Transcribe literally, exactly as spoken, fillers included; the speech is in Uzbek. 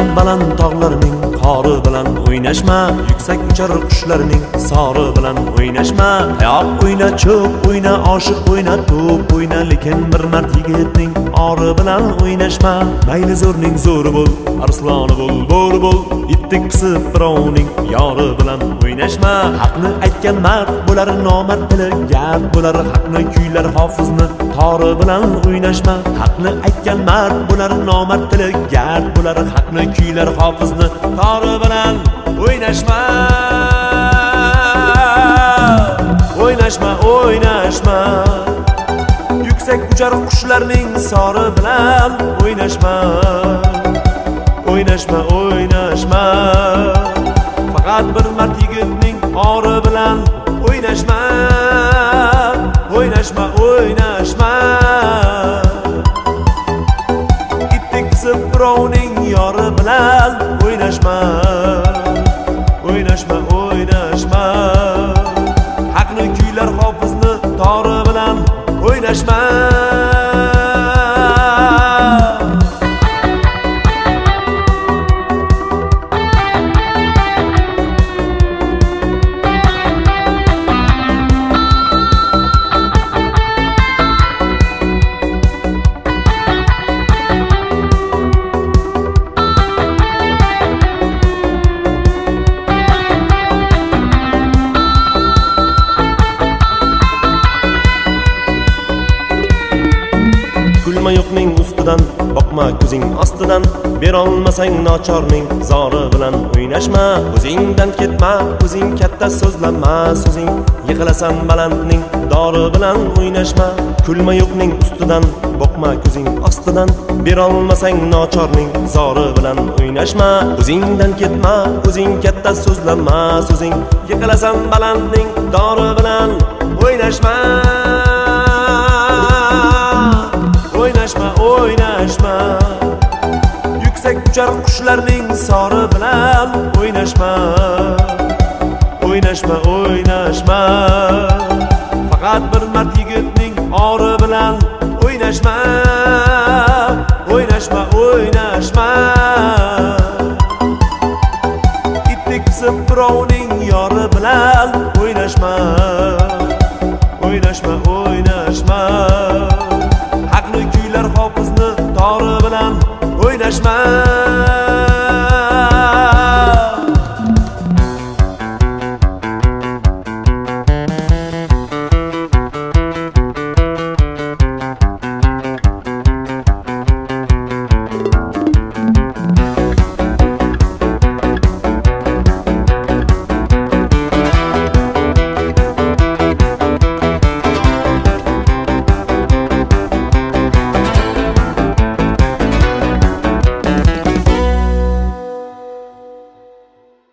baland tog'larning qori bilan o'ynashma, yuksak uchar qushlarning sori bilan o'ynashma. Tayoq o'yna, cho'p o'yna, oshiq o'yna, to'p o'yna, lekin bir mard yigitning ori bilan o'ynashma. Mayli zo'rning zo'ri bo'l, arsloni bo'l, bo'ri bo'l, itdek qisib birovning yori bilan o'ynashma. Haqni aytgan mard bo'lar, nomard tili gap bo'lar, haqni kuylar hofizni tori bilan o'ynashma. Haqni aytgan mard bo'lar, nomard tili gap bo'lar, haqni kuylar hofizni tori bilan o'ynashma. O'ynashma, o'ynashma, yuksak uchar qushlarning sori bilan o'ynashma. O'ynashma, o'ynashma, faqat bir mard yigitning ori bilan o'ynashma. O'ynashma, o'ynashma, itdek qisib birovning yori bilan o'ynashma. O'ynashma, o'ynashma, haqni kuylar hofizni tori bilan o'ynashma. Kulma yo'qning ustidan, boqma ko'zing ostidan, berolmasang nochorning zori bilan o'ynashma. O'zingdan ketma, o'zing katta so'zlama, so'zing yiqilasan balandning dori bilan o'ynashma. Kulma yo'qning ustidan, boqma ko'zing ostidan, berolmasang nochorning zori bilan o'ynashma. O'zingdan ketma, o'zing katta so'zlama, so'zing yiqilasan balandning dori bilan o'ynashma. O'ynashma, o'ynashma, yuksak uchar qushlarning sori bilan o'ynashma. O'ynashma, o'ynashma, faqat bir mard yigitning ori bilan o'ynashma. O'ynashma, o'ynashma, itdek qisib birovning yori bilan o'ynashma. O'ynashma, o'ynashma, haqni kuylar hofizni tori bilan o'ynashma.